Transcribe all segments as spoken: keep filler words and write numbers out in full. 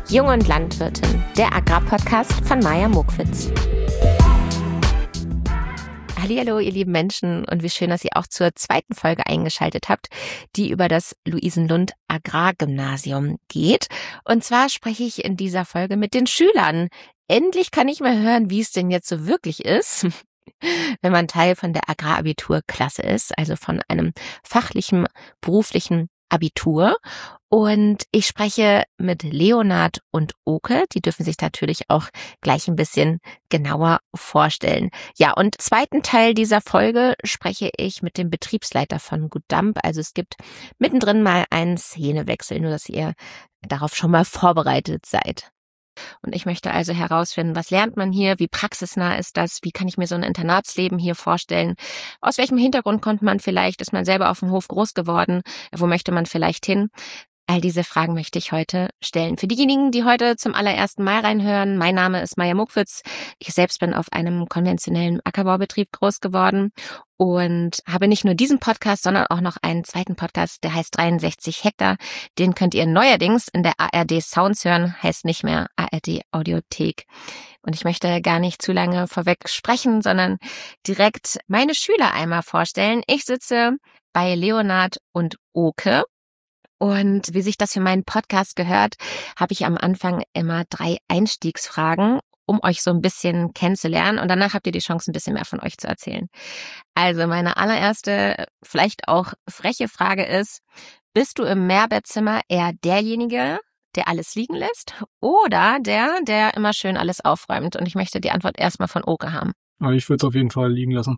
Jung und Landwirtin, der Agrarpodcast von Maja Mokwitz. Hallihallo, ihr lieben Menschen, und wie schön, dass ihr auch zur zweiten Folge eingeschaltet habt, die über das Luisenlund Agrargymnasium geht. Und zwar spreche ich in dieser Folge mit den Schülern. Endlich kann ich mal hören, wie es denn jetzt so wirklich ist, wenn man Teil von der Agrarabiturklasse ist, also von einem fachlichen, beruflichen Abitur. Und ich spreche mit Leonhard und Oke. Die dürfen sich natürlich auch gleich ein bisschen genauer vorstellen. Ja, und im zweiten Teil dieser Folge spreche ich mit dem Betriebsleiter von Gut Damp. Also es gibt mittendrin mal einen Szenewechsel, nur dass ihr darauf schon mal vorbereitet seid. Und ich möchte also herausfinden, was lernt man hier, wie praxisnah ist das, wie kann ich mir so ein Internatsleben hier vorstellen, aus welchem Hintergrund kommt man vielleicht, ist man selber auf dem Hof groß geworden, wo möchte man vielleicht hin? All diese Fragen möchte ich heute stellen. Für diejenigen, die heute zum allerersten Mal reinhören, mein Name ist Maja Mokwitz. Ich selbst bin auf einem konventionellen Ackerbaubetrieb groß geworden und habe nicht nur diesen Podcast, sondern auch noch einen zweiten Podcast, der heißt dreiundsechzig Hektar. Den könnt ihr neuerdings in der A R D Sounds hören, heißt nicht mehr A R D Audiothek. Und ich möchte gar nicht zu lange vorweg sprechen, sondern direkt meine Schüler einmal vorstellen. Ich sitze bei Leonhard und Oke. Und wie sich das für meinen Podcast gehört, habe ich am Anfang immer drei Einstiegsfragen, um euch so ein bisschen kennenzulernen. Und danach habt ihr die Chance, ein bisschen mehr von euch zu erzählen. Also meine allererste, vielleicht auch freche Frage ist, bist du im Mehrbettzimmer eher derjenige, der alles liegen lässt, oder der, der immer schön alles aufräumt? Und ich möchte die Antwort erstmal von Oke haben. Aber ich würde es auf jeden Fall liegen lassen.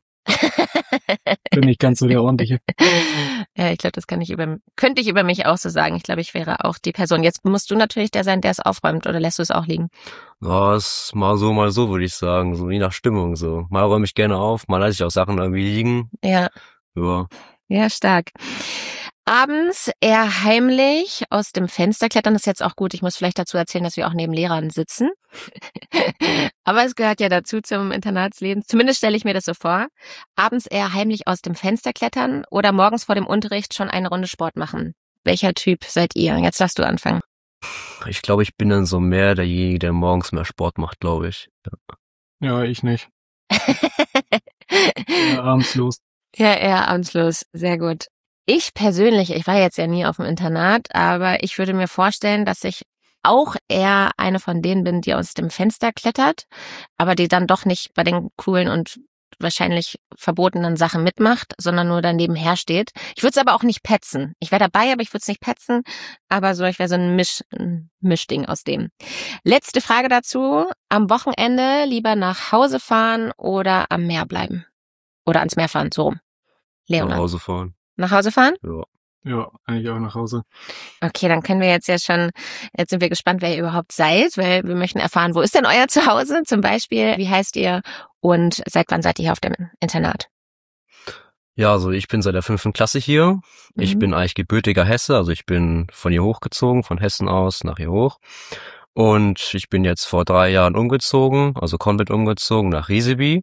Bin nicht ganz so der Ordentliche. Ja, ich glaube, das kann ich über, könnte ich über mich auch so sagen. Ich glaube, ich wäre auch die Person. Jetzt musst du natürlich der sein, der es aufräumt, oder lässt du es auch liegen? Ja, ist mal so, mal so, würde ich sagen. So je nach Stimmung so. Mal räume ich gerne auf, mal lasse ich auch Sachen irgendwie liegen. Ja. Ja. Ja, stark. Abends eher heimlich aus dem Fenster klettern, das ist jetzt auch gut. Ich muss vielleicht dazu erzählen, dass wir auch neben Lehrern sitzen. Aber es gehört ja dazu zum Internatsleben. Zumindest stelle ich mir das so vor. Abends eher heimlich aus dem Fenster klettern oder morgens vor dem Unterricht schon eine Runde Sport machen. Welcher Typ seid ihr? Jetzt darfst du anfangen. Ich glaube, ich bin dann so mehr derjenige, der morgens mehr Sport macht, glaube ich. Ja, ja ich nicht. Ja, abends los. Ja, eher abends los. Sehr gut. Ich persönlich, ich war jetzt ja nie auf dem Internat, aber ich würde mir vorstellen, dass ich auch eher eine von denen bin, die aus dem Fenster klettert, aber die dann doch nicht bei den coolen und wahrscheinlich verbotenen Sachen mitmacht, sondern nur daneben her steht. Ich würde es aber auch nicht petzen. Ich wäre dabei, aber ich würde es nicht petzen, aber so, ich wäre so ein, Misch, ein Mischding aus dem. Letzte Frage dazu. Am Wochenende lieber nach Hause fahren oder am Meer bleiben? Oder ans Meer fahren, so rum. Leonhard. Nach Hause fahren. Nach Hause fahren? Ja. Ja, eigentlich auch nach Hause. Okay, dann können wir jetzt ja schon, jetzt sind wir gespannt, wer ihr überhaupt seid, weil wir möchten erfahren, wo ist denn euer Zuhause zum Beispiel, wie heißt ihr und seit wann seid ihr hier auf dem Internat? Ja, also ich bin seit der fünften Klasse hier. Mhm. Ich bin eigentlich gebürtiger Hesse, also ich bin von hier hochgezogen, von Hessen aus nach hier hoch. Und ich bin jetzt vor drei Jahren umgezogen, also komplett umgezogen nach Rieseby.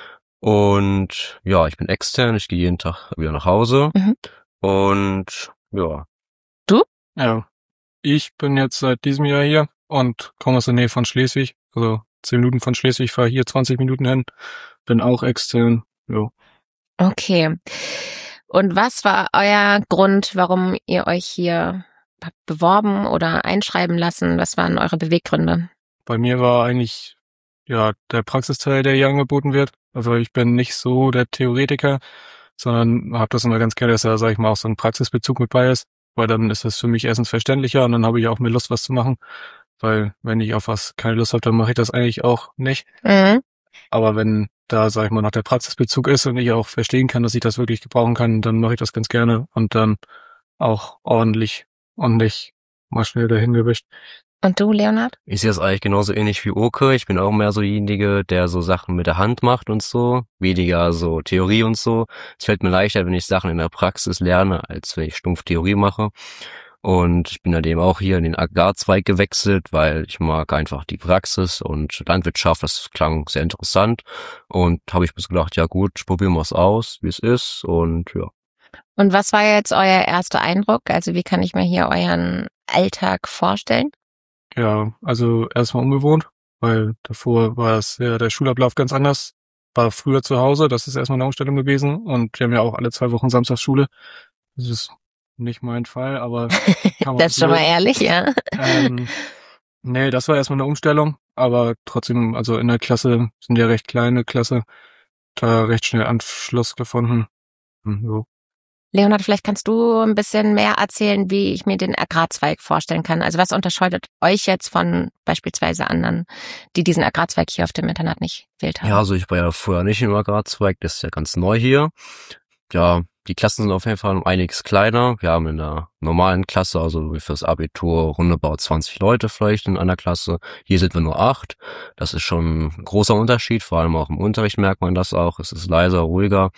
Und ja, ich bin extern, ich gehe jeden Tag wieder nach Hause. Mhm. Und ja. Du? Ja, ich bin jetzt seit diesem Jahr hier und komme aus der Nähe von Schleswig, also zehn Minuten von Schleswig, fahre hier zwanzig Minuten hin, bin auch extern, ja. Okay. Und was war euer Grund, warum ihr euch hier habt beworben oder einschreiben lassen? Was waren eure Beweggründe? Bei mir war eigentlich ja der Praxisteil, der hier angeboten wird. Also ich bin nicht so der Theoretiker, sondern habe das immer ganz gerne, dass da, sag ich mal, auch so ein Praxisbezug mit bei ist, weil dann ist es für mich erstens verständlicher und dann habe ich auch mehr Lust, was zu machen, weil wenn ich auf was keine Lust habe, dann mache ich das eigentlich auch nicht. Mhm. Aber wenn da, sag ich mal, noch der Praxisbezug ist und ich auch verstehen kann, dass ich das wirklich gebrauchen kann, dann mache ich das ganz gerne und dann auch ordentlich und nicht mal schnell dahin gewischt. Und du, Leonhard? Ich sehe das eigentlich genauso ähnlich wie Oke. Ich bin auch mehr so derjenige, der so Sachen mit der Hand macht und so. Weniger so Theorie und so. Es fällt mir leichter, wenn ich Sachen in der Praxis lerne, als wenn ich stumpf Theorie mache. Und ich bin dann eben auch hier in den Agrarzweig gewechselt, weil ich mag einfach die Praxis und Landwirtschaft, das klang sehr interessant. Und habe ich mir so gedacht, ja gut, probieren wir es aus, wie es ist und ja. Und was war jetzt euer erster Eindruck? Also wie kann ich mir hier euren Alltag vorstellen? Ja, also erstmal ungewohnt, weil davor war es ja der Schulablauf ganz anders. War früher zu Hause, das ist erstmal eine Umstellung gewesen. Und wir haben ja auch alle zwei Wochen Samstagsschule. Das ist nicht mein Fall, aber kann man Das ist schon mal so- ehrlich, ja. ähm, nee, das war erstmal eine Umstellung, aber trotzdem, also in der Klasse, sind ja recht kleine Klasse, da recht schnell Anschluss gefunden. Hm, So. Leonhard, vielleicht kannst du ein bisschen mehr erzählen, wie ich mir den Agrarzweig vorstellen kann. Also was unterscheidet euch jetzt von beispielsweise anderen, die diesen Agrarzweig hier auf dem Internat nicht gewählt haben? Ja, also ich war ja vorher nicht im Agrarzweig, das ist ja ganz neu hier. Ja, die Klassen sind auf jeden Fall um einiges kleiner. Wir haben in der normalen Klasse, also wie fürs Abitur, roundabout zwanzig Leute vielleicht in einer Klasse. Hier sind wir nur acht. Das ist schon ein großer Unterschied, vor allem auch im Unterricht merkt man das auch. Es ist leiser, ruhiger.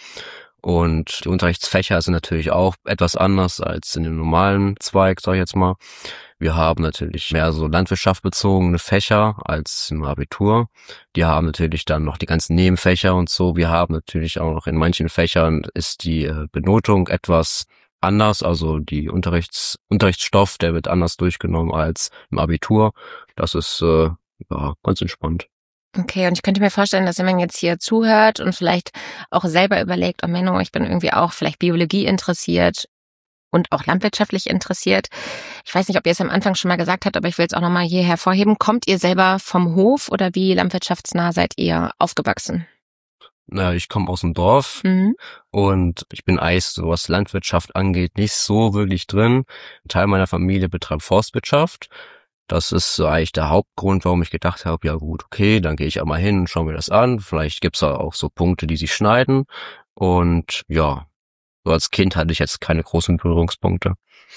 Und die Unterrichtsfächer sind natürlich auch etwas anders als in dem normalen Zweig, sag ich jetzt mal. Wir haben natürlich mehr so landwirtschaftsbezogene Fächer als im Abitur. Die haben natürlich dann noch die ganzen Nebenfächer und so. Wir haben natürlich auch noch in manchen Fächern ist die äh, Benotung etwas anders. Also die Unterrichts Unterrichtsstoff, der wird anders durchgenommen als im Abitur. Das ist äh, ja ganz entspannt. Okay, und ich könnte mir vorstellen, dass wenn man jetzt hier zuhört und vielleicht auch selber überlegt, oh Menno, ich bin irgendwie auch vielleicht Biologie interessiert und auch landwirtschaftlich interessiert. Ich weiß nicht, ob ihr es am Anfang schon mal gesagt habt, aber ich will es auch nochmal hier hervorheben. Kommt ihr selber vom Hof oder wie landwirtschaftsnah seid ihr aufgewachsen? Na, ich komme aus dem Dorf Mhm. und ich bin eigentlich, so was Landwirtschaft angeht, nicht so wirklich drin. Ein Teil meiner Familie betreibt Forstwirtschaft. Das ist so eigentlich der Hauptgrund, warum ich gedacht habe, ja gut, okay, dann gehe ich auch mal hin und schaue mir das an. Vielleicht gibt's da auch so Punkte, die sich schneiden. Und ja, so als Kind hatte ich jetzt keine großen Berührungspunkte.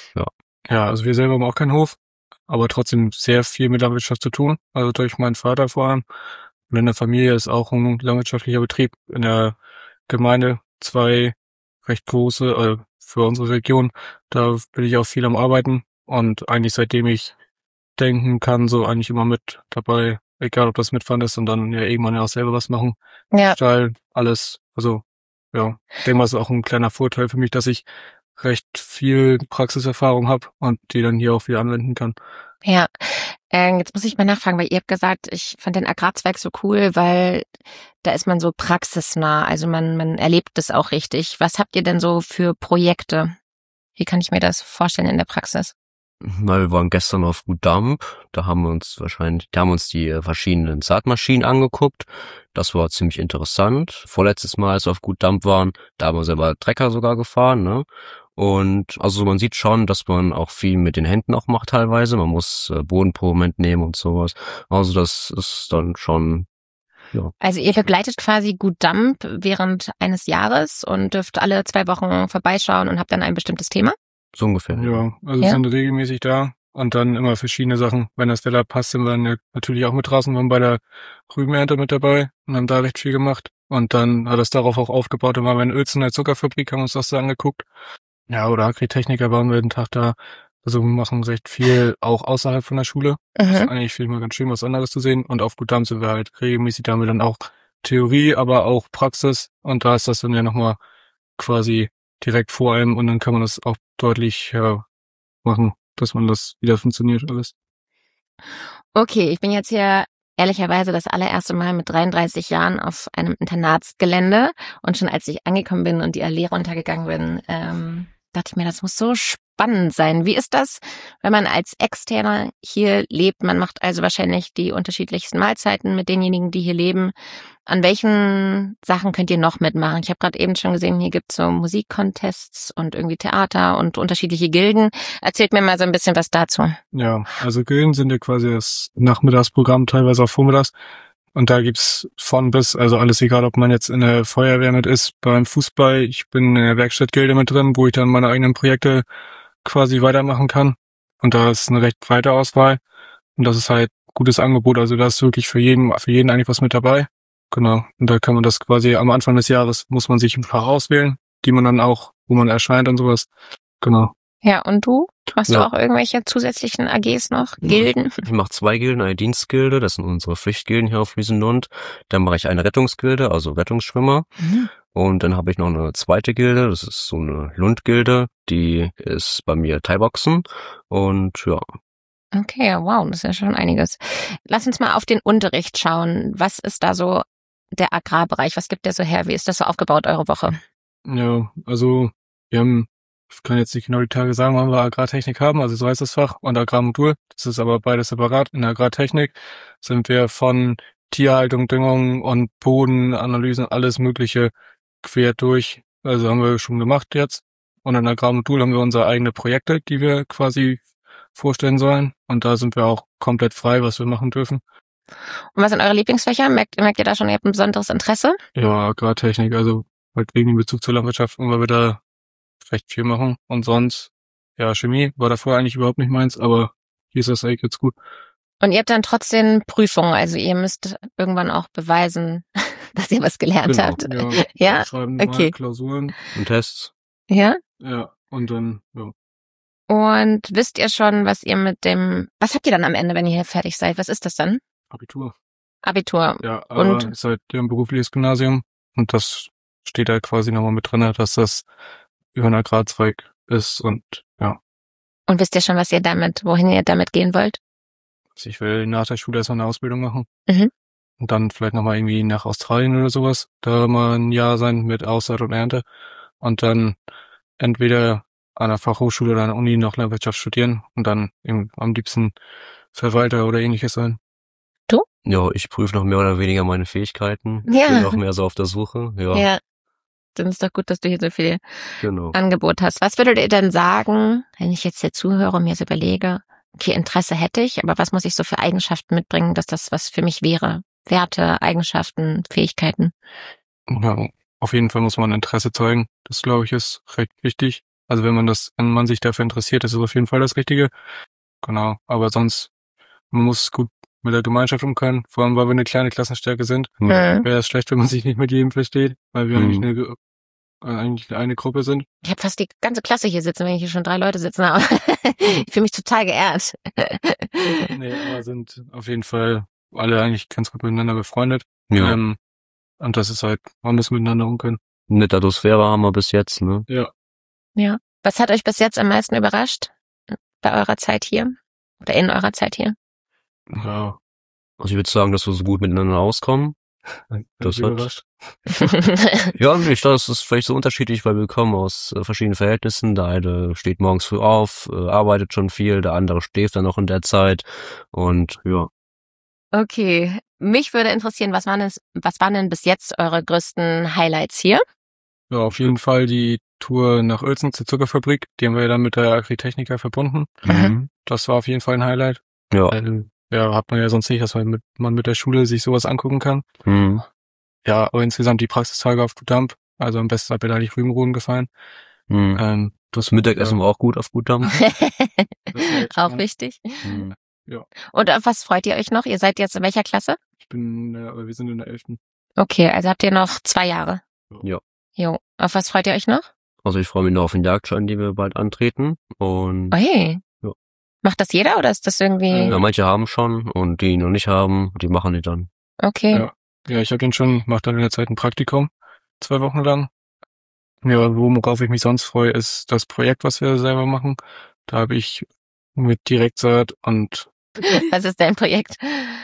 Ja, also wir selber haben auch keinen Hof, aber trotzdem sehr viel mit Landwirtschaft zu tun. Also durch meinen Vater vor allem. Und in der Familie ist auch ein landwirtschaftlicher Betrieb in der Gemeinde. Zwei recht große, äh, für unsere Region. Da bin ich auch viel am Arbeiten. Und eigentlich seitdem ich denken kann, so eigentlich immer mit dabei. Egal, ob das mitfahren ist und dann ja irgendwann ja auch selber was machen. Ja, Stall, alles. Also, ja. Ich denke mal, es ist auch ein kleiner Vorteil für mich, dass ich recht viel Praxiserfahrung habe und die dann hier auch wieder anwenden kann. ja. Ähm, jetzt muss ich mal nachfragen, weil ihr habt gesagt, ich fand den Agrarzweig so cool, weil da ist man so praxisnah, also man, man erlebt das auch richtig. Was habt ihr denn so für Projekte? Wie kann ich mir das vorstellen in der Praxis? Na, wir waren gestern auf Gut Damp. Da haben wir uns wahrscheinlich, da haben wir uns die äh, verschiedenen Saatmaschinen angeguckt. Das war ziemlich interessant. Vorletztes Mal, als wir auf Gut Damp waren, da haben wir selber Trecker sogar gefahren, ne? Und also man sieht schon, dass man auch viel mit den Händen auch macht teilweise. Man muss äh, Bodenproben entnehmen und sowas. Also das ist dann schon, ja. Also ihr begleitet quasi Gut Damp während eines Jahres und dürft alle zwei Wochen vorbeischauen und habt dann ein bestimmtes Thema? So ungefähr. Ja, also Ja. sind regelmäßig da und dann immer verschiedene Sachen. Wenn das Wetter passt, sind wir dann ja natürlich auch mit draußen, waren bei der Rübenernte mit dabei und haben da recht viel gemacht. Und dann hat es darauf auch aufgebaut, dann waren wir in Uelzen in der Zuckerfabrik, haben uns das da angeguckt. Ja, oder Agritechniker waren wir den Tag da. Also wir machen recht viel auch außerhalb von der Schule. Das ist Mhm. eigentlich viel mal ganz schön, was anderes zu sehen. Und auf Gut Damp sind wir halt regelmäßig, da haben wir dann auch Theorie, aber auch Praxis. Und da ist das dann ja nochmal quasi direkt vor einem und dann kann man das auch deutlich ja, machen, dass man das wieder funktioniert alles. Okay, ich bin jetzt hier ehrlicherweise das allererste Mal mit dreiunddreißig Jahren auf einem Internatsgelände und schon als ich angekommen bin und die Allee runtergegangen bin, ähm, dachte ich mir, das muss so spannend sein. Wie ist das, wenn man als Externer hier lebt? Man macht also wahrscheinlich die unterschiedlichsten Mahlzeiten mit denjenigen, die hier leben. An welchen Sachen könnt ihr noch mitmachen? Ich habe gerade eben schon gesehen, hier gibt's so Musikcontests und irgendwie Theater und unterschiedliche Gilden. Erzählt mir mal so ein bisschen was dazu. Ja, also Grillen sind ja quasi das Nachmittagsprogramm, teilweise auch vormittags. Und da gibt's von bis, also alles egal, ob man jetzt in der Feuerwehr mit ist, beim Fußball. Ich bin in der Werkstattgilde mit drin, wo ich dann meine eigenen Projekte quasi weitermachen kann. Und da ist eine recht breite Auswahl. Und das ist halt gutes Angebot. Also da ist wirklich für jeden, für jeden eigentlich was mit dabei. Genau. Und da kann man das quasi am Anfang des Jahres muss man sich ein paar auswählen, die man dann auch, wo man erscheint und sowas. Genau. Ja, und du? Machst Ja. du auch irgendwelche zusätzlichen A Gs noch? Gilden? Ich mache zwei Gilden, eine Dienstgilde, das sind unsere Pflichtgilden hier auf Wiesenlund. Dann mache ich eine Rettungsgilde, also Rettungsschwimmer. Mhm. Und dann habe ich noch eine zweite Gilde, das ist so eine Lundgilde, die ist bei mir Thai-Boxen. Und ja, Okay, wow, das ist ja schon einiges. Lass uns mal auf den Unterricht schauen. Was ist da so der Agrarbereich? Was gibt der so her? Wie ist das so aufgebaut, eure Woche? Ja, also wir haben, ich kann jetzt nicht genau die Tage sagen, wann wir Agrartechnik haben, also so heißt das Fach, und Agrarmodul. Das ist aber beides separat. In der Agrartechnik sind wir von Tierhaltung, Düngung und Bodenanalysen, alles Mögliche quer durch. Also haben wir schon gemacht jetzt. Und in der Agrarmodul haben wir unsere eigenen Projekte, die wir quasi vorstellen sollen. Und da sind wir auch komplett frei, was wir machen dürfen. Und was sind eure Lieblingsfächer? Merkt, merkt ihr da schon, ihr habt ein besonderes Interesse? Ja, Agrartechnik, also halt wegen dem Bezug zur Landwirtschaft, weil wir da recht viel machen. Und sonst, ja, Chemie war davor eigentlich überhaupt nicht meins, aber hier ist das eigentlich jetzt gut. Und ihr habt dann trotzdem Prüfungen, also ihr müsst irgendwann auch beweisen, dass ihr was gelernt Genau. habt. Ja, Ja? schreiben Okay. mal Klausuren. Und Tests. Ja? Ja, und dann, ja. Und wisst ihr schon, was ihr mit dem, was habt ihr dann am Ende, wenn ihr hier fertig seid? Was ist das dann? Abitur. Abitur. Ja, aber Und- ist halt ja ein berufliches Gymnasium und das steht da quasi nochmal mit drin, dass das über einen Agrarzweig ist und ja. Und wisst ihr schon, was ihr damit, wohin ihr damit gehen wollt? Also ich will nach der Schule erstmal eine Ausbildung machen. Mhm. Und dann vielleicht nochmal irgendwie nach Australien oder sowas. Da mal ein Jahr sein mit Aussaat und Ernte. Und dann entweder an der Fachhochschule oder an der Uni noch Landwirtschaft studieren und dann eben am liebsten Verwalter oder ähnliches sein. Ja, ich prüfe noch mehr oder weniger meine Fähigkeiten. Ja. Bin noch mehr so auf der Suche. Ja, Ja. Dann ist doch gut, dass du hier so viel genau. Angebot hast. Was würdet ihr denn sagen, wenn ich jetzt hier zuhöre und mir so überlege, okay, Interesse hätte ich, aber was muss ich so für Eigenschaften mitbringen, dass das was für mich wäre? Werte, Eigenschaften, Fähigkeiten. Ja, auf jeden Fall muss man Interesse zeigen. Das, glaube ich, ist recht wichtig. Also wenn man das, wenn man sich dafür interessiert, ist es auf jeden Fall das Richtige. Genau. Aber sonst, man muss gut mit der Gemeinschaft umgehen. Vor allem, weil wir eine kleine Klassenstärke sind. Hm. Hm. Wäre es schlecht, wenn man sich nicht mit jedem versteht, weil wir Mhm. eigentlich eine, Ge- äh, eigentlich eine Gruppe sind. Ich habe fast die ganze Klasse hier sitzen, wenn ich hier schon drei Leute sitzen habe. Ich fühle mich total geehrt. Nee, aber sind auf jeden Fall alle eigentlich ganz gut miteinander befreundet. Ja, Ähm, und das ist halt, man muss miteinander umgehen. nette Atmosphäre haben wir bis jetzt, ne? Ja. Was hat euch bis jetzt am meisten überrascht bei eurer Zeit hier? Oder in eurer Zeit hier? Ja. Also ich würde sagen, dass wir so gut miteinander auskommen. Das bin hat- überrascht. Ja, ich glaube, es ist vielleicht so unterschiedlich, weil wir kommen aus äh, verschiedenen Verhältnissen. Der eine steht morgens früh auf, äh, arbeitet schon viel, der andere schläft dann noch in der Zeit. Und ja, Okay, mich würde interessieren, was waren, es, was waren denn bis jetzt eure größten Highlights hier? Ja, auf jeden Fall die Tour nach Uelzen zur Zuckerfabrik. Die haben wir dann mit der Agritechnica verbunden. Mhm. Das war auf jeden Fall ein Highlight. ja, Weil, ja, hat man ja sonst nicht, dass man mit, man mit der Schule sich sowas angucken kann. mhm. Ja, aber insgesamt die Praxistage auf Gut Dampf. Also am besten hat mir da die Rübenroden gefallen. Mhm. Ähm, Das Mittagessen war auch gut auf Gut Dampf. Auch spannend. wichtig. Mhm. Und auf was freut ihr euch noch? Ihr seid jetzt in welcher Klasse? Ich bin, äh, aber wir sind in der elften. Okay, also habt ihr noch zwei Jahre. Ja. Jo. Auf was freut ihr euch noch? Also ich freue mich noch auf den Jagdschein, den wir bald antreten. Und Oh hey. Ja. Macht das jeder oder ist das irgendwie... Äh, ja, manche haben schon und die, die noch nicht haben, die machen die dann. Okay. Ja. Ja, ich habe den schon, mache dann in der Zeit ein Praktikum, zwei Wochen lang. Ja, worauf ich mich sonst freue, ist das Projekt, was wir selber machen. Da habe ich mit Direktsaat und Was ist dein Projekt?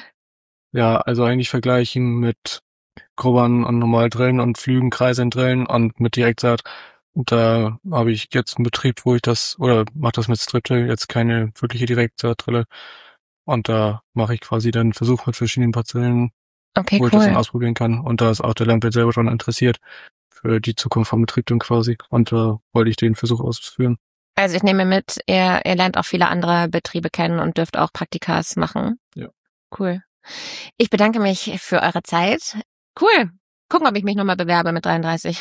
ja, also eigentlich vergleichen mit Grubbern und normal Drillen und Flügen, Kreiseln drillen und mit Direktsaat. Und da habe ich jetzt einen Betrieb, wo ich das, oder mache das mit Striptill, jetzt keine wirkliche Direktsaat-Drille. Und da mache ich quasi dann einen Versuch mit verschiedenen Parzellen, Okay, wo ich das dann cool. ausprobieren kann. Und da ist auch der Landwirt selber daran interessiert, für die Zukunft vom Betrieb dann quasi. Und da wollte ich den Versuch ausführen. Also ich nehme mit, ihr, ihr lernt auch viele andere Betriebe kennen und dürft auch Praktikas machen. Ja. Cool. Ich bedanke mich für eure Zeit. Cool. Gucken, ob ich mich nochmal bewerbe mit dreiunddreißig.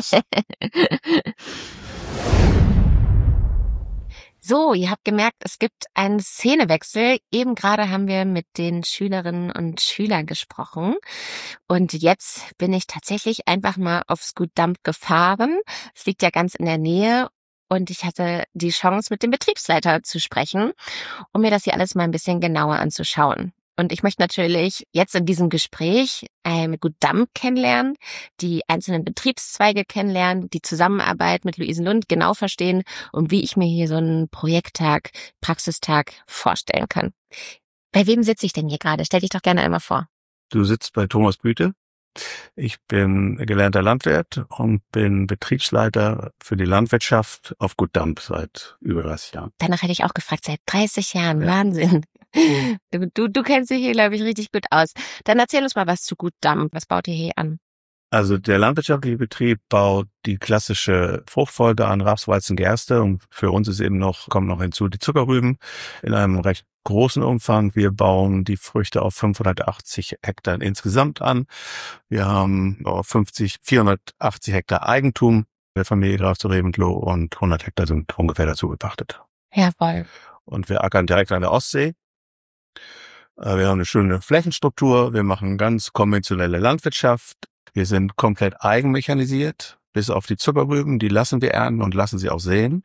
So, ihr habt gemerkt, es gibt einen Szenewechsel. Eben gerade haben wir mit den Schülerinnen und Schülern gesprochen. Und jetzt bin ich tatsächlich einfach mal aufs Gut Dampf gefahren. Es liegt ja ganz in der Nähe. Und ich hatte die Chance, mit dem Betriebsleiter zu sprechen, um mir das hier alles mal ein bisschen genauer anzuschauen. Und ich möchte natürlich jetzt in diesem Gespräch ähm, Gut Damm kennenlernen, die einzelnen Betriebszweige kennenlernen, die Zusammenarbeit mit Luisenlund genau verstehen und wie ich mir hier so einen Projekttag, Praxistag vorstellen kann. Bei wem sitze ich denn hier gerade? Stell dich doch gerne einmal vor. Du sitzt bei Thomas Büte. Ich bin gelernter Landwirt und bin Betriebsleiter für die Landwirtschaft auf Gut Damm seit über dreißig Jahren. Danach hätte ich auch gefragt, seit dreißig Jahren, Ja. Wahnsinn. Du, du, du kennst dich hier, glaube ich, richtig gut aus. Dann erzähl uns mal was zu Gut Damm. Was baut ihr hier an? Also der landwirtschaftliche Betrieb baut die klassische Fruchtfolge an Raps, Weizen, Gerste und für uns ist eben noch, kommt noch hinzu die Zuckerrüben in einem recht großen Umfang. Wir bauen die Früchte auf fünfhundertachtzig Hektar insgesamt an. Wir haben fünfzig, vierhundertachtzig Hektar Eigentum der Familie Graf zu Reventlow und hundert Hektar sind ungefähr dazu gepachtet. Jawohl. Und wir ackern direkt an der Ostsee. Wir haben eine schöne Flächenstruktur. Wir machen ganz konventionelle Landwirtschaft. Wir sind komplett eigenmechanisiert, bis auf die Zuckerrüben. Die lassen wir ernten und lassen sie auch säen.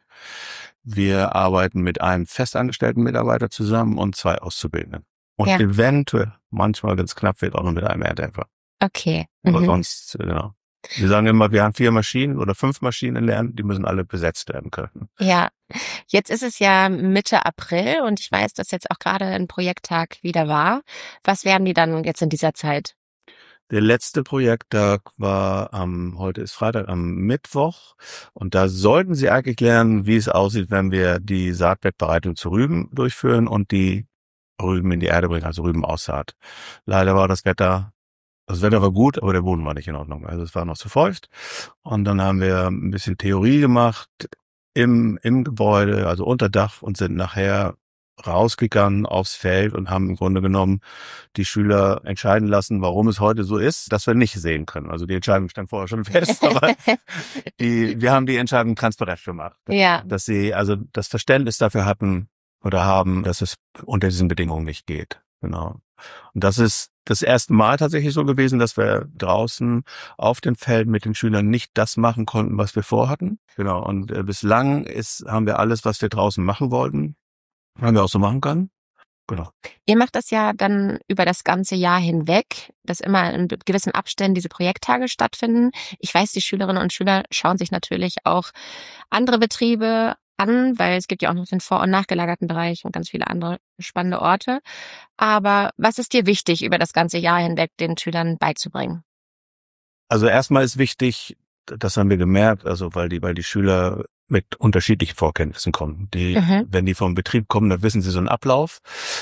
Wir arbeiten mit einem festangestellten Mitarbeiter zusammen und zwei Auszubildenden. Und Ja. eventuell, manchmal, wenn es knapp wird, auch noch mit einem Erntehelfer. Okay. Aber Mhm. sonst, genau. Wir sagen immer, wir haben vier Maschinen oder fünf Maschinen lernen, die müssen alle besetzt werden können. Ja, jetzt ist es ja Mitte April und ich weiß, dass jetzt auch gerade ein Projekttag wieder war. Was werden die dann jetzt in dieser Zeit? Der letzte Projekttag war am, heute ist Freitag, am Mittwoch. Und da sollten Sie eigentlich lernen, wie es aussieht, wenn wir die Saatbettbereitung zu Rüben durchführen und die Rüben in die Erde bringen, also Rübenaussaat. Leider war das Wetter, das Wetter war gut, aber der Boden war nicht in Ordnung. Also es war noch zu feucht. Und dann haben wir ein bisschen Theorie gemacht im, im Gebäude, also unter Dach und sind nachher rausgegangen aufs Feld und haben im Grunde genommen die Schüler entscheiden lassen, warum es heute so ist, dass wir nicht sehen können. Also die Entscheidung stand vorher schon fest, aber die, wir haben die Entscheidung transparent gemacht. Ja. Dass sie also das Verständnis dafür hatten oder haben, dass es unter diesen Bedingungen nicht geht. Genau. Und das ist das erste Mal tatsächlich so gewesen, dass wir draußen auf dem Feld mit den Schülern nicht das machen konnten, was wir vorhatten. Genau. Und äh, bislang ist, haben wir alles, was wir draußen machen wollten, haben wir auch so machen können. Genau. Ihr macht das ja dann über das ganze Jahr hinweg, dass immer in gewissen Abständen diese Projekttage stattfinden. Ich weiß, die Schülerinnen und Schüler schauen sich natürlich auch andere Betriebe an, weil es gibt ja auch noch den vor- und nachgelagerten Bereich und ganz viele andere spannende Orte. Aber was ist dir wichtig, über das ganze Jahr hinweg den Schülern beizubringen? Also erstmal ist wichtig, das haben wir gemerkt, also weil die, weil die Schüler mit unterschiedlichen Vorkenntnissen kommen. Die, Mhm. wenn die vom Betrieb kommen, dann wissen sie so einen Ablauf.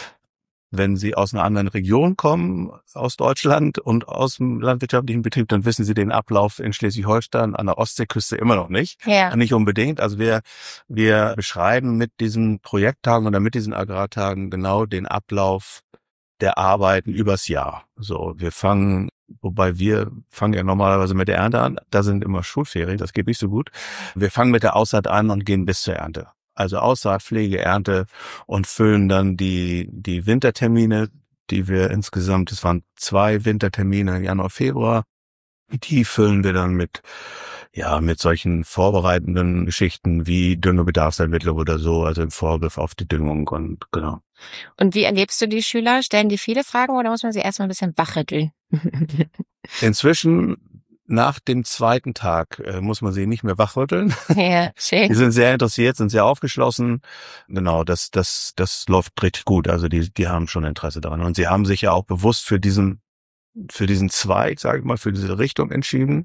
Wenn sie aus einer anderen Region kommen, aus Deutschland und aus dem landwirtschaftlichen Betrieb, dann wissen sie den Ablauf in Schleswig-Holstein an der Ostseeküste immer noch nicht. Ja. Nicht unbedingt. Also wir, wir beschreiben mit diesen Projekttagen oder mit diesen Agrartagen genau den Ablauf der Arbeiten übers Jahr. So, wir fangen, wobei wir fangen ja normalerweise mit der Ernte an. Da sind immer Schulferien, das geht nicht so gut. Wir fangen mit der Aussaat an und gehen bis zur Ernte. Also Aussaat, Pflege, Ernte und füllen dann die, die Wintertermine, die wir insgesamt, es waren zwei Wintertermine, Januar, Februar, die füllen wir dann mit, ja, mit solchen vorbereitenden Geschichten wie Düngebedarfsermittlung oder so, also im Vorgriff auf die Düngung und genau. Und wie erlebst du die Schüler? Stellen die viele Fragen oder muss man sie erstmal ein bisschen wachrütteln? Inzwischen, nach dem zweiten Tag, äh, muss man sie nicht mehr wachrütteln. Ja, Die schön. sind sehr interessiert, sind sehr aufgeschlossen. Genau, das, das, das läuft richtig gut. Also die, die haben schon Interesse daran. Und sie haben sich ja auch bewusst für diesen, für diesen Zweig, sage ich mal, für diese Richtung entschieden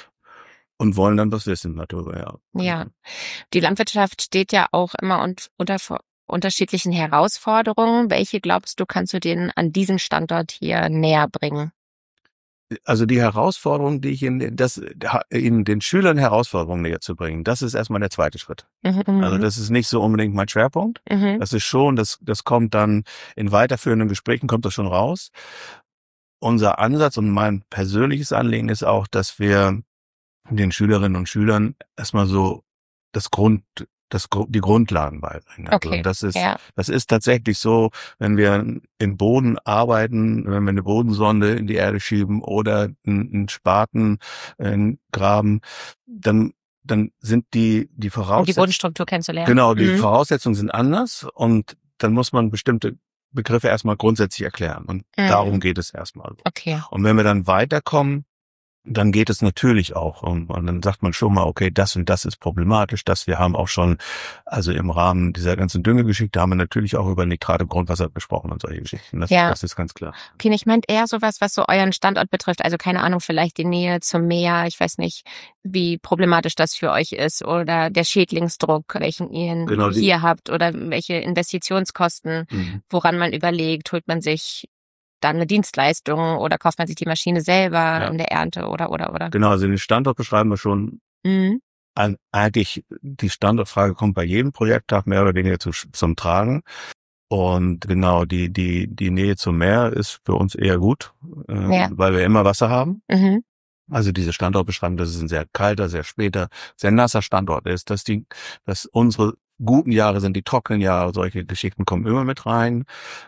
und wollen dann was wissen, natürlich, ja. Ja. Die Landwirtschaft steht ja auch immer und unter vor- unterschiedlichen Herausforderungen. Welche glaubst du, kannst du denen an diesen Standort hier näher bringen? Also die Herausforderung, die ich in, das, in den Schülern Herausforderungen näher zu bringen, das ist erstmal der zweite Schritt. Mhm. Also das ist nicht so unbedingt mein Schwerpunkt. Mhm. Das ist schon, das, das kommt dann in weiterführenden Gesprächen, kommt das schon raus. Unser Ansatz und mein persönliches Anliegen ist auch, dass wir den Schülerinnen und Schülern erstmal so das Grund, das, die Grundlagen beibringen. Also Okay, das ist, ja. das ist tatsächlich so, wenn wir im Boden arbeiten, wenn wir eine Bodensonde in die Erde schieben oder einen Spaten äh, graben, dann, dann sind die, die Um die Voraussetzungen, Bodenstruktur kennenzulernen. genau, die Mhm. Voraussetzungen sind anders und dann muss man bestimmte Begriffe erstmal grundsätzlich erklären. Und Mhm. darum geht es erstmal. Okay. Und wenn wir dann weiterkommen, dann geht es natürlich auch. Und, und dann sagt man schon mal, okay, das und das ist problematisch. Das wir haben auch schon, also im Rahmen dieser ganzen Düngegeschichte haben wir natürlich auch über Nitrate im Grundwasser gesprochen und solche Geschichten. Das, Ja. das ist ganz klar. Okay, ich meinte eher sowas, was so euren Standort betrifft. Also keine Ahnung, vielleicht die Nähe zum Meer. Ich weiß nicht, wie problematisch das für euch ist oder der Schädlingsdruck, welchen ihr Genau, die- hier habt oder welche Investitionskosten, Mhm. woran man überlegt, holt man sich dann eine Dienstleistung oder kauft man sich die Maschine selber Ja. in der Ernte oder, oder, oder. Genau, also den Standort beschreiben wir schon. Mhm. Ein- Eigentlich, die Standortfrage kommt bei jedem Projekttag mehr oder weniger zu, zum Tragen. Und genau, die, die, die Nähe zum Meer ist für uns eher gut, äh, Ja. weil wir immer Wasser haben. Mhm. Also diese Standortbeschreibung, dass es ein sehr kalter, sehr später, sehr nasser Standort ist, dass die, dass unsere guten Jahre sind, die trockenen Jahre, solche Geschichten kommen immer mit rein.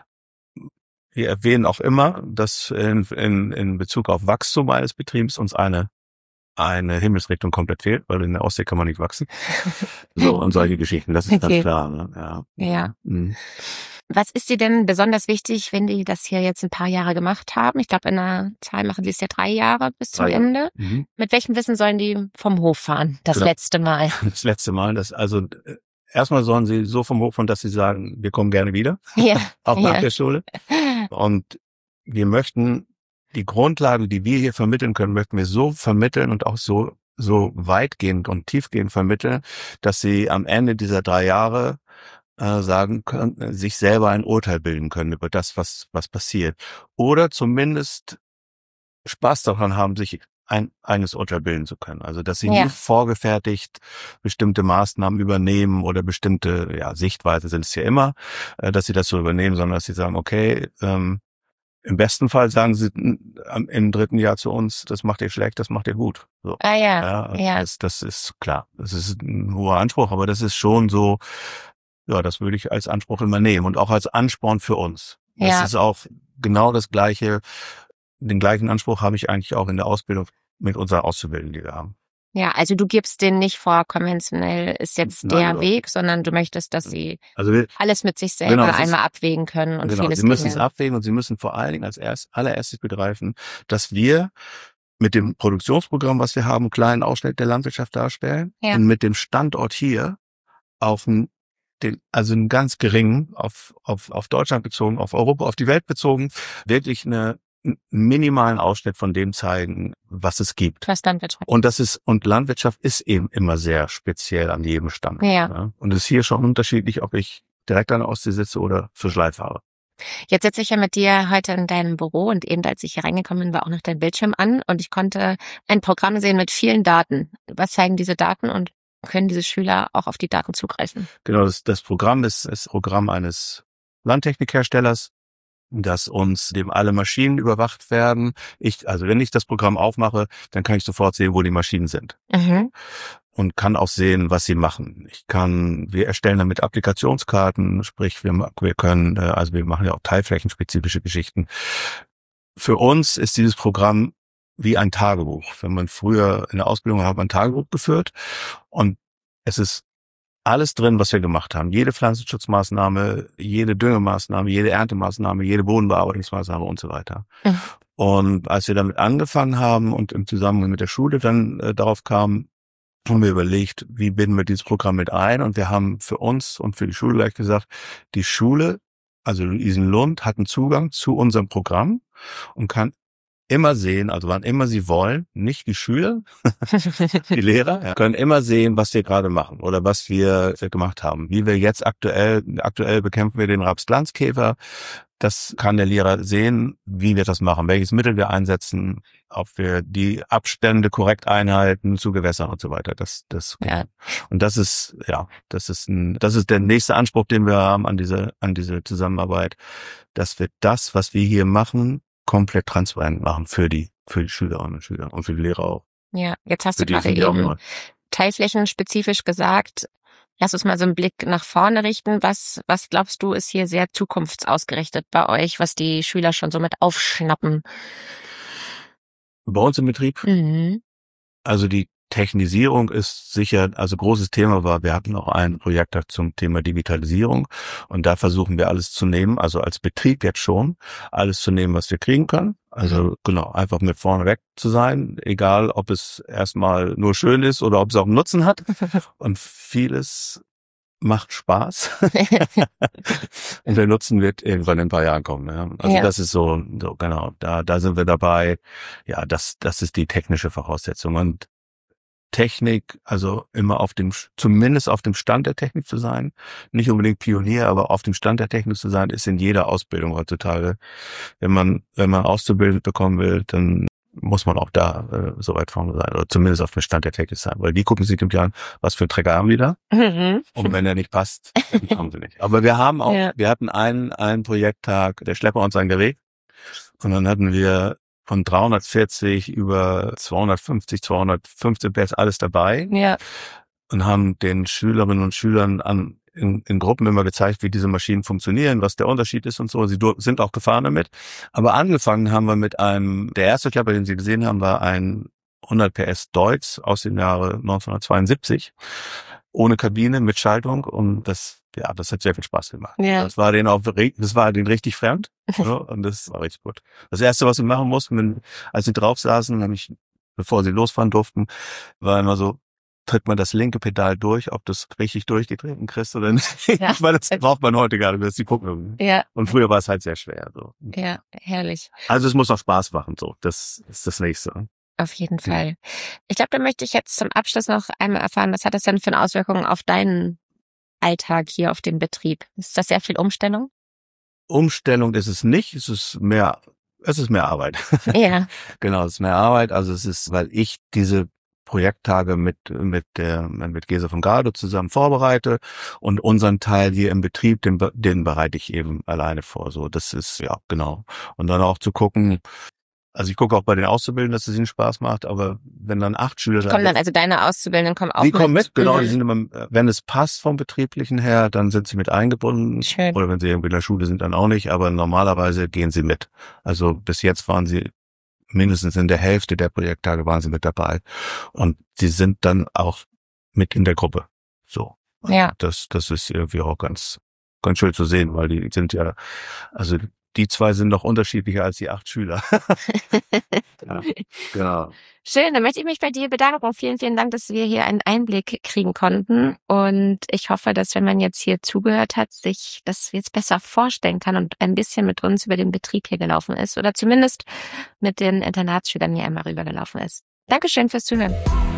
Wir erwähnen auch immer, dass in, in, in Bezug auf Wachstum eines Betriebs uns eine eine Himmelsrichtung komplett fehlt, weil in der Ostsee kann man nicht wachsen. So, und solche Geschichten, das ist Okay. ganz klar. Ne? Ja. Ja. Mhm. Was ist dir denn besonders wichtig, wenn die das hier jetzt ein paar Jahre gemacht haben? Ich glaube, in der Zahl machen sie es ja drei Jahre bis zum Drei Jahre. Ende. Mhm. Mit welchem Wissen sollen die vom Hof fahren? Das Genau. letzte Mal. Das letzte Mal, das also äh, erstmal sollen sie so vom Hof fahren, dass sie sagen, wir kommen gerne wieder, Ja. auch nach Ja. der Schule. Und wir möchten die Grundlagen, die wir hier vermitteln können, möchten wir so vermitteln und auch so so weitgehend und tiefgehend vermitteln, dass sie am Ende dieser drei Jahre äh, sagen können, sich selber ein Urteil bilden können über das, was was passiert, oder zumindest Spaß daran haben, sich ein eigenes Urteil bilden zu können. Also dass sie Ja. nicht vorgefertigt bestimmte Maßnahmen übernehmen oder bestimmte ja Sichtweise sind es ja immer, äh, dass sie das so übernehmen, sondern dass sie sagen, okay, ähm, im besten Fall sagen sie n- am- im dritten Jahr zu uns, das macht ihr schlecht, das macht ihr gut. So. Ah ja. Ja, Ja. Das, das ist klar. Das ist ein hoher Anspruch, aber das ist schon so, ja, das würde ich als Anspruch immer nehmen und auch als Ansporn für uns. Das Ja. ist auch genau das Gleiche. Den gleichen Anspruch habe ich eigentlich auch in der Ausbildung mit unseren Auszubildenden, die wir haben. Ja, also du gibst denen nicht vor, konventionell ist jetzt Nein, der überhaupt Weg, sondern du möchtest, dass sie Also wir, alles mit sich selber Genau, es ist- einmal abwägen können und genau, vieles sie müssen es gewinnen. abwägen und sie müssen vor allen Dingen als erst, allererstes begreifen, dass wir mit dem Produktionsprogramm, was wir haben, einen kleinen Ausschnitt der Landwirtschaft darstellen Ja. und mit dem Standort hier auf einen, den, also einen ganz geringen, auf, auf, auf Deutschland bezogen, auf Europa, auf die Welt bezogen, wirklich eine, einen minimalen Ausschnitt von dem zeigen, was es gibt. Was Landwirtschaft. Und das ist, und Landwirtschaft ist eben immer sehr speziell an jedem Standort. Ja. Ne? Und es ist hier schon unterschiedlich, ob ich direkt an der Ostsee sitze oder für Schleif fahre. Jetzt sitze ich ja mit dir heute in deinem Büro und eben als ich hier reingekommen bin, war auch noch dein Bildschirm an und ich konnte ein Programm sehen mit vielen Daten. Was zeigen diese Daten und können diese Schüler auch auf die Daten zugreifen? Genau, das, das Programm ist das Programm eines Landtechnikherstellers, dass uns dem alle Maschinen überwacht werden. Ich, also wenn ich das Programm aufmache, dann kann ich sofort sehen, wo die Maschinen sind. Mhm. Und kann auch sehen, was sie machen. Ich kann, wir erstellen damit Applikationskarten, sprich, wir, wir können, äh, also wir machen ja auch teilflächenspezifische Geschichten. Für uns ist dieses Programm wie ein Tagebuch. Wenn man früher in der Ausbildung hat man ein Tagebuch geführt und es ist alles drin, was wir gemacht haben. Jede Pflanzenschutzmaßnahme, jede Düngemaßnahme, jede Erntemaßnahme, jede Bodenbearbeitungsmaßnahme und so weiter. Mhm. Und als wir damit angefangen haben und im Zusammenhang mit der Schule dann äh, darauf kamen, haben wir überlegt, wie binden wir dieses Programm mit ein? Und wir haben für uns und für die Schule gleich gesagt, die Schule, also Luisenlund, hat einen Zugang zu unserem Programm und kann immer sehen, also wann immer sie wollen, nicht die Schüler, die Lehrer, ja, können immer sehen, was wir gerade machen oder was wir gemacht haben. Wie wir jetzt aktuell, aktuell bekämpfen wir den Rapsglanzkäfer. Das kann der Lehrer sehen, wie wir das machen, welches Mittel wir einsetzen, ob wir die Abstände korrekt einhalten zu Gewässern und so weiter. Das, das, Ja. Und das ist, ja, das ist ein, das ist der nächste Anspruch, den wir haben an diese, an diese Zusammenarbeit, dass wir das, was wir hier machen, komplett transparent machen für die, für die Schülerinnen und Schüler und für die Lehrer auch. Ja, jetzt hast Für du die gerade sind die auch eben neu. teilflächenspezifisch gesagt. Lass uns mal so einen Blick nach vorne richten. Was, was glaubst du, ist hier sehr zukunftsausgerichtet bei euch, was die Schüler schon so mit aufschnappen? Bei uns im Betrieb, Mhm. also die Technisierung ist sicher, also großes Thema war, wir hatten auch einen Projekttag zum Thema Digitalisierung und da versuchen wir alles zu nehmen, also als Betrieb jetzt schon, alles zu nehmen, was wir kriegen können. Also genau, einfach mit vorne weg zu sein, egal ob es erstmal nur schön ist oder ob es auch einen Nutzen hat. Und vieles macht Spaß. Und der Nutzen wird irgendwann in ein paar Jahren kommen. Ja. Also Ja. das ist so, so genau, da da sind wir dabei. Ja, das das ist die technische Voraussetzung. Und Technik, also immer auf dem, zumindest auf dem Stand der Technik zu sein, nicht unbedingt Pionier, aber auf dem Stand der Technik zu sein, ist in jeder Ausbildung heutzutage. Wenn man, wenn man ausgebildet bekommen will, dann muss man auch da äh, so weit vorne sein oder zumindest auf dem Stand der Technik sein, weil die gucken sich im Jahr an, was für ein Trecker haben die da? Mhm. Und wenn er nicht passt, dann kommen sie nicht. Aber wir haben auch, Ja. wir hatten einen, einen Projekttag, der Schlepper und sein Gerät, und dann hatten wir von dreihundertvierzig über zweihundertfünfzig, zweihundertfünfzehn P S alles dabei Ja. und haben den Schülerinnen und Schülern an in, in Gruppen immer gezeigt, wie diese Maschinen funktionieren, was der Unterschied ist und so. Sie dur- sind auch gefahren damit. Aber angefangen haben wir mit einem, der erste Klapper, den Sie gesehen haben, war ein hundert P S Deutz aus dem Jahre neunzehnhundertzweiundsiebzig. Ohne Kabine, mit Schaltung, und das, ja, das hat sehr viel Spaß gemacht. Ja. Das war denen auch, das war denen richtig fremd, ja, und das war richtig gut. Das erste, was wir machen mussten, wenn, als sie drauf saßen, nämlich, bevor sie losfahren durften, war immer so, tritt man das linke Pedal durch, ob das richtig durchgetreten kriegst oder nicht. Ja. Weil das braucht man heute gar nicht, das ist die gucken. Ja. Und früher war es halt sehr schwer, so. Ja. Herrlich. Also es muss auch Spaß machen, so. Das ist das Nächste. Auf jeden Fall. Ich glaube, da möchte ich jetzt zum Abschluss noch einmal erfahren, was hat das denn für eine Auswirkung auf deinen Alltag hier auf dem Betrieb? Ist das sehr viel Umstellung? Umstellung ist es nicht, es ist mehr, es ist mehr Arbeit. Ja. Genau, es ist mehr Arbeit. Also es ist, weil ich diese Projekttage mit mit der mit Gesa von Gardo zusammen vorbereite und unseren Teil hier im Betrieb, den den bereite ich eben alleine vor. So, das ist ja genau. Und dann auch zu gucken. Also ich gucke auch bei den Auszubildenden, dass es ihnen Spaß macht, aber wenn dann acht Schüler Kommen dann also deine Auszubildenden kommen auch die kommen mit, genau, Mhm. die sind immer, wenn es passt vom Betrieblichen her, dann sind sie mit eingebunden. Schön. Oder wenn sie irgendwie in der Schule sind, dann auch nicht, aber normalerweise gehen sie mit. Also bis jetzt waren sie mindestens in der Hälfte der Projekttage waren sie mit dabei. Und sie sind dann auch mit in der Gruppe. So. Ja. Das, das ist irgendwie auch ganz, ganz schön zu sehen, weil die sind ja, also die zwei sind noch unterschiedlicher als die acht Schüler. Ja, genau. Schön, dann möchte ich mich bei dir bedanken. Vielen, vielen Dank, dass wir hier einen Einblick kriegen konnten. Und ich hoffe, dass wenn man jetzt hier zugehört hat, sich das jetzt besser vorstellen kann und ein bisschen mit uns über den Betrieb hier gelaufen ist oder zumindest mit den Internatsschülern hier einmal rübergelaufen ist. Dankeschön fürs Zuhören.